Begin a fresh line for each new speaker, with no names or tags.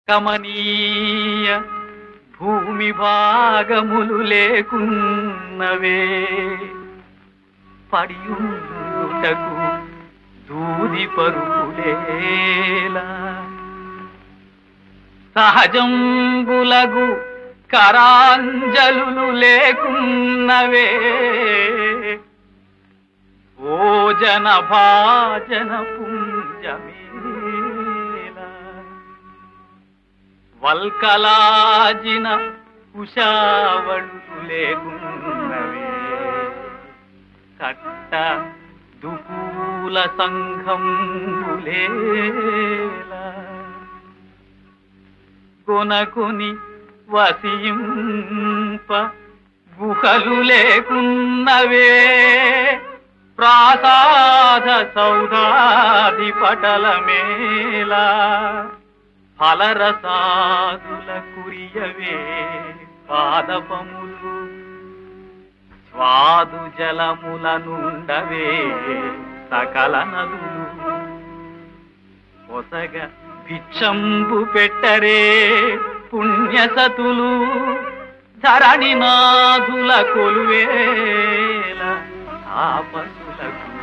కమనీయ భూమి భాగములు లేకున్నవే పడియుటకు దూది పరుపులేలా సహజంబులగు కరాంజలు లేకున్నవే ఓ జన భాజన పుంజమేలా వల్కలాజిన కుశావళు లేకున్నవే కట్ట దుకూల సంఘంబులేలా కొనకొని వసింప గుహలు లేకున్నవే ప్రాసాద సౌధాది పటలమేలా ఫలరసాదుల కురియవే పాదపములు స్వాదు జలముల నుండవే సకల నదులు పొసగ భిక్షంబు పెట్టరే పుణ్యసతులు ధరణినాథుల కొలువేల తాపసులకు